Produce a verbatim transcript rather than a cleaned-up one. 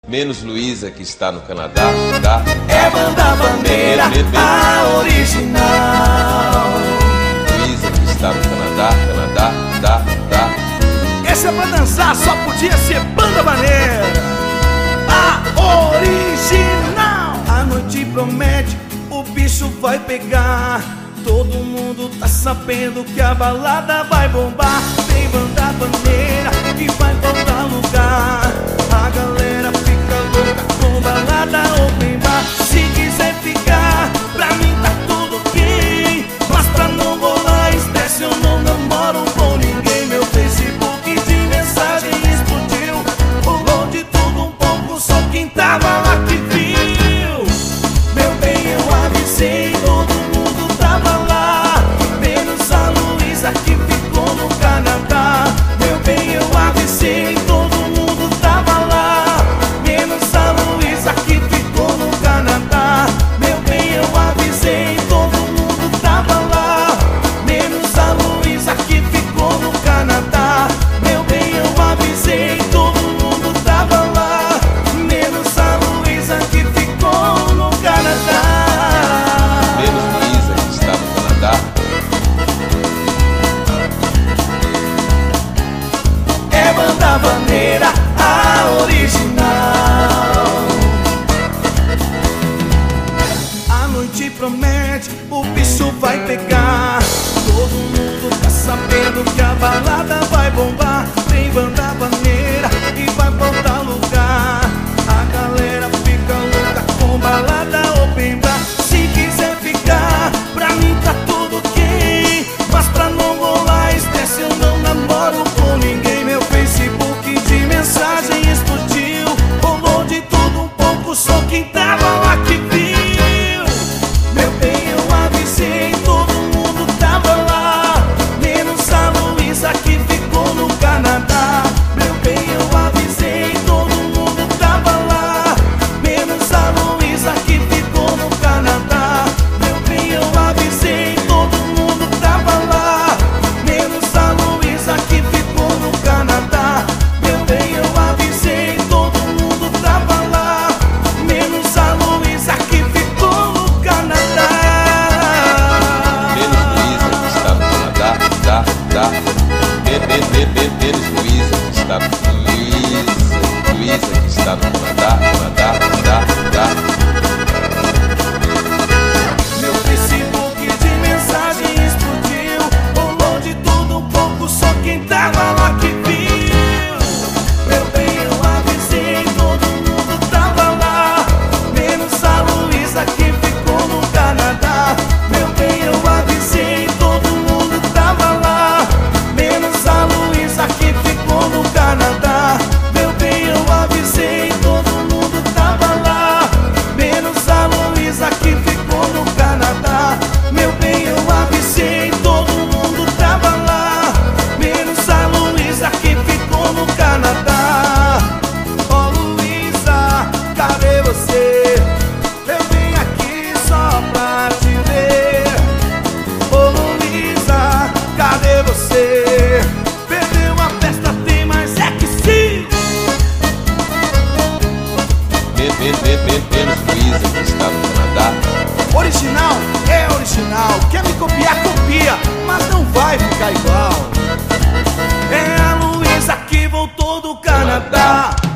Menos Luísa, que está no Canadá, tá? É banda bandeira, a original. Luísa, que está no Canadá, Canadá, tá, tá. Essa é pra dançar, só podia ser banda bandeira, a original. A noite promete, o bicho vai pegar. Todo mundo tá sabendo que a balada vai bombar. Tem banda bandeira que vai faltar lugar. A galera fica louca com balada open bar. Se quiser ficar, pra mim tá tudo ok. Mas pra não rolar estresse, eu não namoro com ninguém. Meu Facebook de mensagem explodiu. Rolou de tudo um pouco, só quem tava lá que viu. Meu bem, eu avisei, todo mundo tava lá, menos a Luísa que ficou no Canadá. Meu bem, eu avisei, todo mundo tava lá, menos a Luísa que ficou no Canadá. Meu bem, eu avisei, todo mundo tava lá, menos a Luísa que ficou no Canadá. Meu bem, eu avisei, todo mundo tava lá, menos a Luísa que ficou no Canadá. Menos Luísa, que está no Canadá. É banda bandeira, a original. A noite promete, o bicho vai pegar. Todo mundo tá sabendo que a balada vai bombar. Tem banda bandeira e vai faltar lugar. A galera fica louca com balada open bar. Se quiser ficar, pra mim tá tudo ok. Mas pra não rolar estresse, eu não namoro com ninguém. Meu Facebook de mensagem explodiu. Rolou de tudo um pouco, só quem tava lá que viu. Meu bem, eu avisei, todo mundo tava lá, menos a Luísa que ficou no Canadá. Meu bem, eu avisei, todo mundo tava lá, menos a Luísa que ficou no Canadá. Meu bem, eu avisei, todo mundo tava lá, menos a Luísa que ficou no Canadá. Meu bem, eu avisei, todo mundo tava lá, menos a Luísa que ficou no Canadá. Menos Luísa, que está no Canadá, tá, tá. Me- me- me- me- Menos Luísa, que está no Luísa, Luísa, que está no Canadá, Canadá, tá, tá. Meu Facebook de mensagem explodiu. Rolou de tudo um pouco, só quem tava lá que viu. Meu bem, eu avisei, todo mundo tava lá, menos a Luísa que ficou no Canadá. Meu bem, eu avisei, todo mundo tava lá, menos a Luísa que ficou no Canadá. Meu bem, eu avisei, todo mundo tava lá, menos a Luísa que ficou no Canadá. Meu bem, eu avisei, todo mundo tava lá, menos a Luísa que ficou no Canadá. Ó Luísa, cadê você? Eu vim aqui só pra te ver. Ô Luísa, cadê você? Perdeu a festa, tem mais é que sim. Me- me- me- me- Menos Luísa, que está no Canadá. Original é original, quer me copiar, copia, mas não vai ficar igual. É a Luísa que voltou do Canadá.